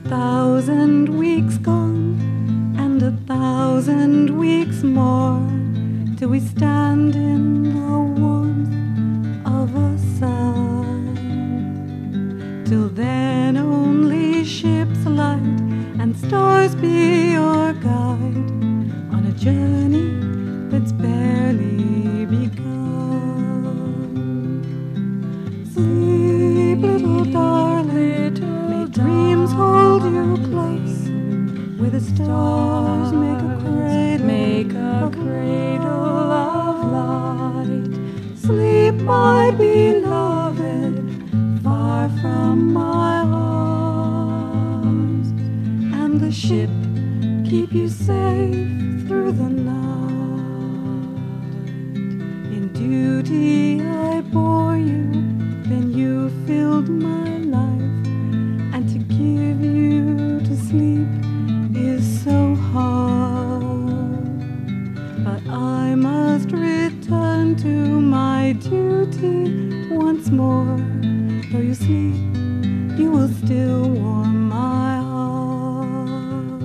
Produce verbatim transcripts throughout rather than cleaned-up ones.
thousand weeks gone, and a thousand weeks more, till we stand in the warmth of a sun. Till then only ship's light and stars be your guide on a journey that's barely begun. Sleep, little darling, may dreams hold you close, where the stars make a cradle, make a cradle of light. Sleep, my beloved, far from my arms, and the ship keep you safe through the night. In duty I bore you, then you filled my life, and to give you to sleep is so hard. But I must return to my duty once more. Though you sleep, you will still warm my heart.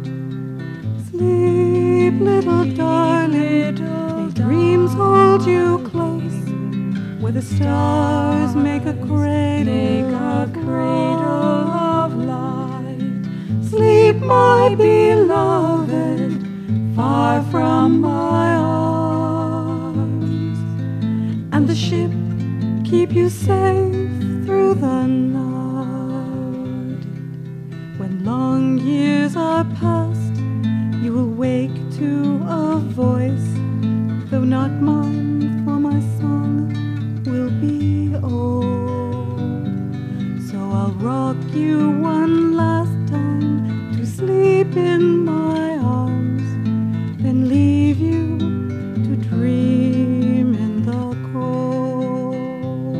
Sleep, little darling, may dreams hold you close, where the stars make a cradle, make a cradle of light. Sleep, my beloved, far from my arms, and the ship keep you safe through the night. When long years are past, you will wake to a voice, though not mine, for my song will be old. So I'll rock you one last time to sleep in my arms, then leave you to dream in the cold.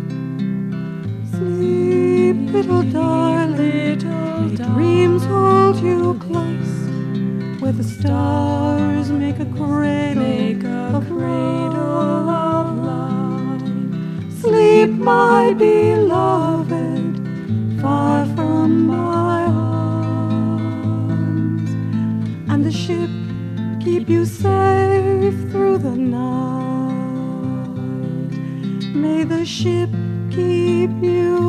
Sleep, little darling, may dreams hold you close, where the stars make a cradle, make a cradle of light. Sleep, my beloved, far from my arms, and the ship keep you safe through the night. May the ship keep you